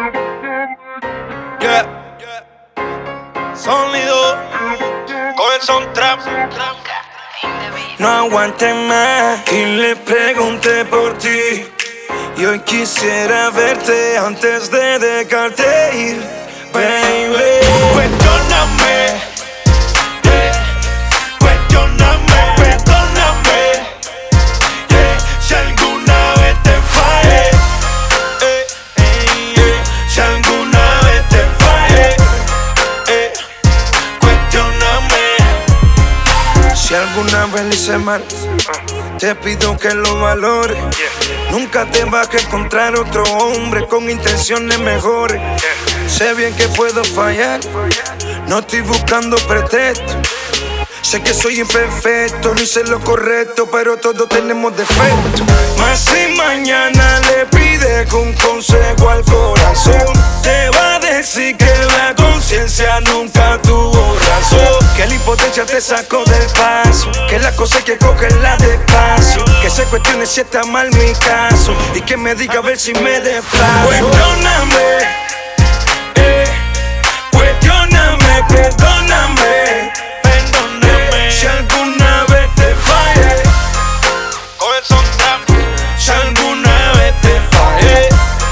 Yeah. Sonido con el soundtrack. No aguanté más y le pregunté por ti. Y hoy quisiera verte antes de dejarte ir, baby. Cuestióname, cuestióname, perdóname, si alguna vez te fallé, si alguna vez te fallé, cuestióname. Si alguna vez le hice mal, te pido que lo valores. Nunca te vas a encontrar otro hombre con intenciones mejores. Sé bien que puedo fallar, no estoy buscando pretexto. Sé que soy imperfecto, no hice lo correcto, pero todos tenemos defectos. Mas si mañana le pides un consejo al corazón, te va a decir que la conciencia nunca tuvo razón. Que la impotencia te sacó del paso, que la cosa hay que cogerla despacio. Que se cuestione si está mal mi caso y que me diga a ver si me desplazo. Cuestióname, cuestióname, perdóname. Si alguna vez te fallé, Con el soundtrack. si alguna vez te fallé,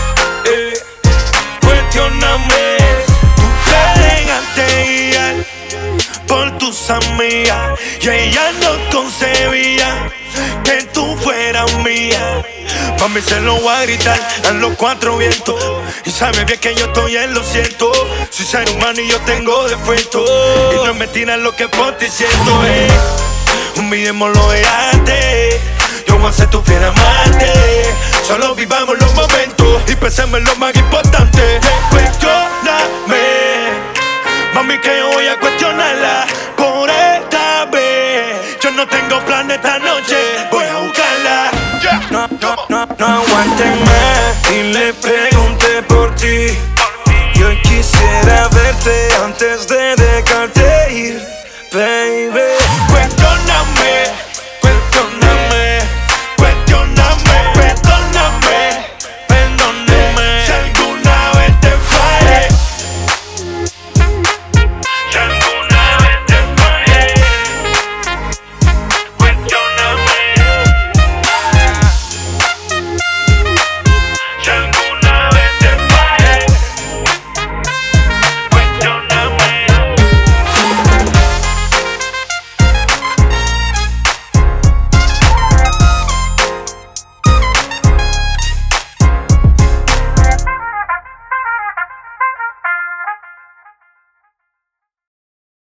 cuestióname. Tú te dejaste guiar por tus amigas y ella no concebía que tú fueras mía. Mami, se lo voy a gritar a los cuatro vientos. Y sabe bien que yo estoy en lo cierto. Soy ser humano y yo tengo defectos. Y no es mentira lo que por ti siento, Olvidémoslo de antes. Yo voy a ser tu fiel amante. Solo vivamos los momentos y pensemos en lo más importante. Cuestióname, mami, que yo voy a cuestionarla por esta vez. Yo no tengo plan esta noche, voy a buscarla. No aguanté más y le pregunté por ti. Y hoy quisiera verte antes de dejarte ir, baby.